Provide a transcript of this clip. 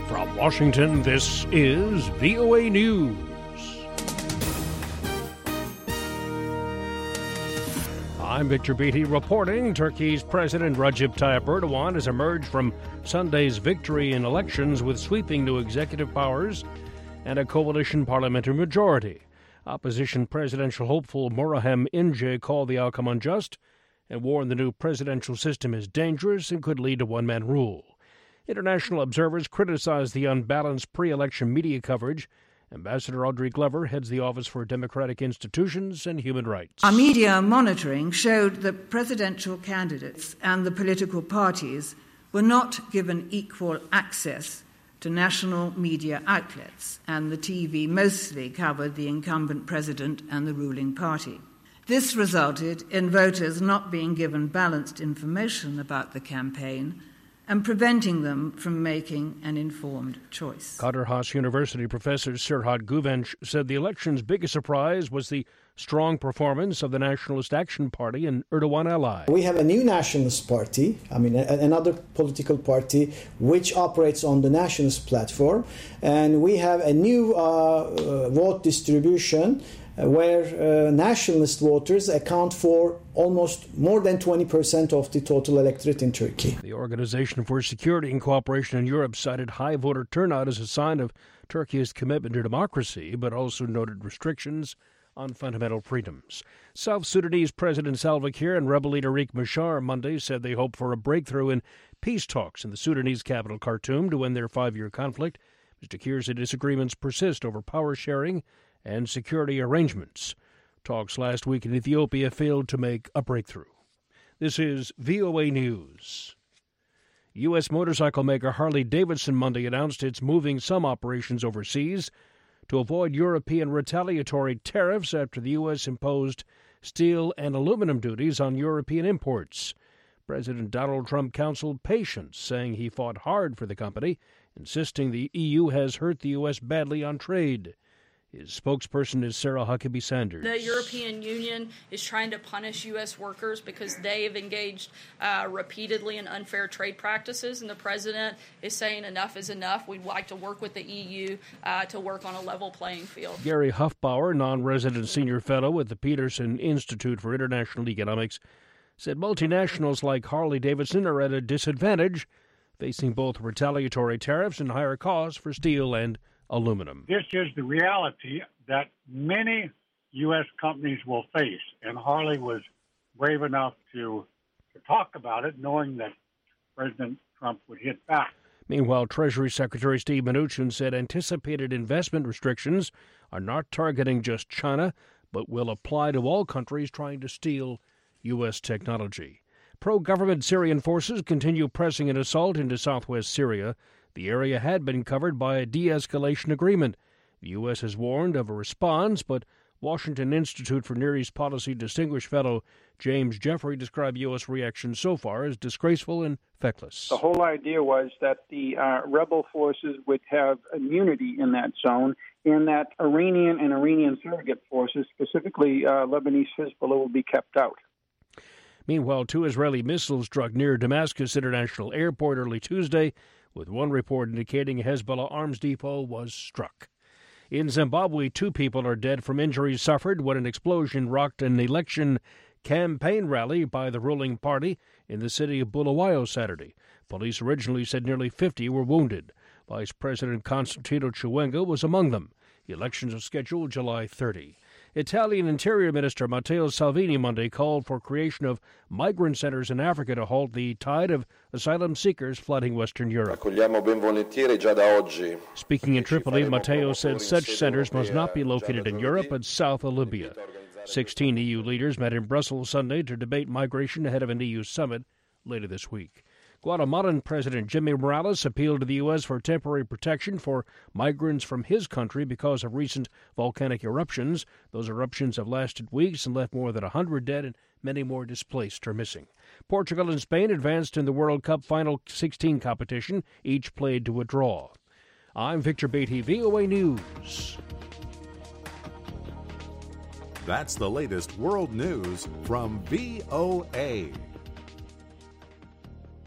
From Washington, this is VOA News. I'm Victor Beatty reporting Turkey's President Recep Tayyip Erdogan has emerged from Sunday's victory in elections with sweeping new executive powers and a coalition parliamentary majority. Opposition presidential hopeful Muharrem İnce called the outcome unjust and warned the new presidential system is dangerous and could lead to one-man rule. International observers criticize the unbalanced pre-election media coverage. Ambassador Audrey Glover heads the Office for Democratic Institutions and Human Rights. Our media monitoring showed that presidential candidates and the political parties were not given equal access to national media outlets, and the TV mostly covered the incumbent president and the ruling party. This resulted in voters not being given balanced information about the campaign and preventing them from making an informed choice. Kadir Has University professor Serhat Güvenç said the election's biggest surprise was the strong performance of the Nationalist Action Party and Erdogan ally. We have a new nationalist party, another political party which operates on the nationalist platform, and we have a new vote distribution where nationalist voters account for almost more than 20% of the total electorate in Turkey. The Organization for Security and Cooperation in Europe cited high voter turnout as a sign of Turkey's commitment to democracy, but also noted restrictions on fundamental freedoms. South Sudanese President Salva Kiir and rebel leader Riek Machar Monday said they hope for a breakthrough in peace talks in the Sudanese capital Khartoum to end their 5-year conflict. Mr. Kiir said disagreements persist over power sharing and security arrangements. Talks last week in Ethiopia failed to make a breakthrough. This is VOA News. U.S. motorcycle maker Harley-Davidson Monday announced it's moving some operations overseas to avoid European retaliatory tariffs after the U.S. imposed steel and aluminum duties on European imports. President Donald Trump counseled patience, saying he fought hard for the company, insisting the EU has hurt the U.S. badly on trade. His spokesperson is Sarah Huckabee Sanders. The European Union is trying to punish U.S. workers because they have engaged repeatedly in unfair trade practices, and the president is saying enough is enough. We'd like to work with the EU to work on a level playing field. Gary Huffbauer, non-resident senior fellow at the Peterson Institute for International Economics, said multinationals like Harley-Davidson are at a disadvantage, facing both retaliatory tariffs and higher costs for steel and aluminum. This is the reality that many U.S. companies will face, and Harley was brave enough to talk about it, knowing that President Trump would hit back. Meanwhile, Treasury Secretary Steve Mnuchin said anticipated investment restrictions are not targeting just China, but will apply to all countries trying to steal U.S. technology. Pro-government Syrian forces continue pressing an assault into southwest Syria. The area had been covered by a de-escalation agreement. The U.S. has warned of a response, but Washington Institute for Near East Policy distinguished fellow James Jeffrey described U.S. reaction so far as disgraceful and feckless. The whole idea was that the rebel forces would have immunity in that zone, and that Iranian and Iranian surrogate forces, specifically Lebanese Hezbollah, will be kept out. Meanwhile, 2 Israeli missiles struck near Damascus International Airport early Tuesday, with one report indicating a Hezbollah arms depot was struck. In Zimbabwe, 2 people are dead from injuries suffered when an explosion rocked an election campaign rally by the ruling party in the city of Bulawayo Saturday. Police originally said nearly 50 were wounded. Vice President Constantino Chiwenga was among them. The elections are scheduled July 30. Italian Interior Minister Matteo Salvini Monday called for creation of migrant centers in Africa to halt the tide of asylum seekers flooding Western Europe. Speaking in Tripoli, Matteo said such centers must not be located in Europe but south of Libya. 16 EU leaders met in Brussels Sunday to debate migration ahead of an EU summit later this week. Guatemalan President Jimmy Morales appealed to the U.S. for temporary protection for migrants from his country because of recent volcanic eruptions. Those eruptions have lasted weeks and left more than 100 dead and many more displaced or missing. Portugal and Spain advanced in the World Cup Final 16 competition, each played to a draw. I'm Victor Beatty, VOA News. That's the latest world news from VOA.